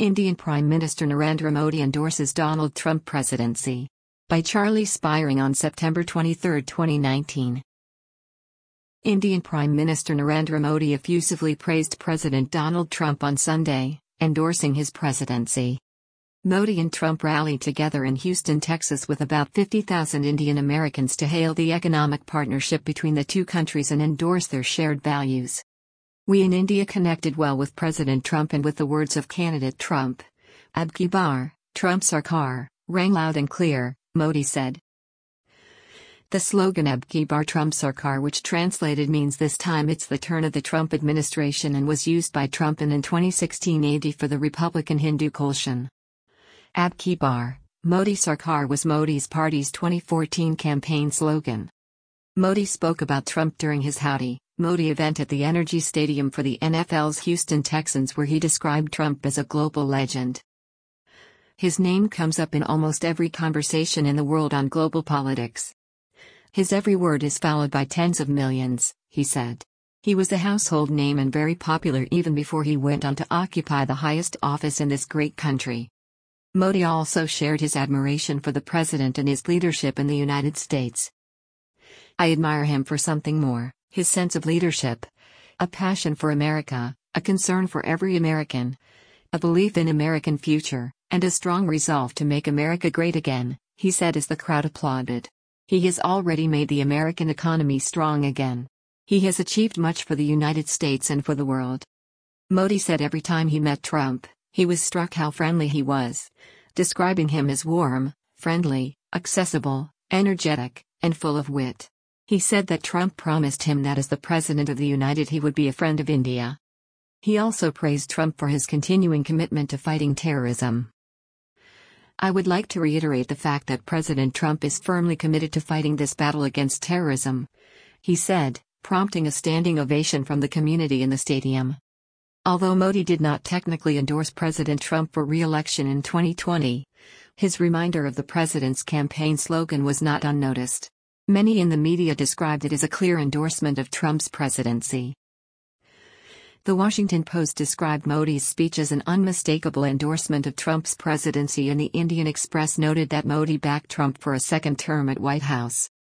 Indian Prime Minister Narendra Modi endorses Donald Trump presidency. By Charlie Spiring on September 23, 2019. Indian Prime Minister Narendra Modi effusively praised President Donald Trump on Sunday, endorsing his presidency. Modi and Trump rallied together in Houston, Texas with about 50,000 Indian Americans to hail the economic partnership between the two countries and endorse their shared values. "We in India connected well with President Trump, and with the words of candidate Trump, Ab ki baar, Trump Sarkar, rang loud and clear," Modi said. The slogan Ab ki baar Trump Sarkar, which translated means "this time it's the turn of the Trump administration," and was used by Trump in 2016 AD for the Republican Hindu coalition. Ab ki baar, Modi Sarkar was Modi's party's 2014 campaign slogan. Modi spoke about Trump during his Howdy Modi event at the Energy Stadium for the NFL's Houston Texans, where he described Trump as a global legend. "His name comes up in almost every conversation in the world on global politics. His every word is followed by tens of millions," he said. He was a household name and very popular even before he went on to occupy the highest office in this great country. Modi also shared his admiration for the president and his leadership in the United States. "I admire him for something more: his sense of leadership, a passion for America, a concern for every American, a belief in American future, and a strong resolve to make America great again," he said as the crowd applauded. "He has already made the American economy strong again. He has achieved much for the United States and for the world." Modi said every time he met Trump, he was struck how friendly he was, describing him as warm, friendly, accessible, energetic, and full of wit. He said that Trump promised him that as the President of the United he would be a friend of India. He also praised Trump for his continuing commitment to fighting terrorism. "I would like to reiterate the fact that President Trump is firmly committed to fighting this battle against terrorism," he said, prompting a standing ovation from the community in the stadium. Although Modi did not technically endorse President Trump for re-election in 2020, his reminder of the president's campaign slogan was not unnoticed. Many in the media described it as a clear endorsement of Trump's presidency. The Washington Post described Modi's speech as an unmistakable endorsement of Trump's presidency, and the Indian Express noted that Modi backed Trump for a second term at White House.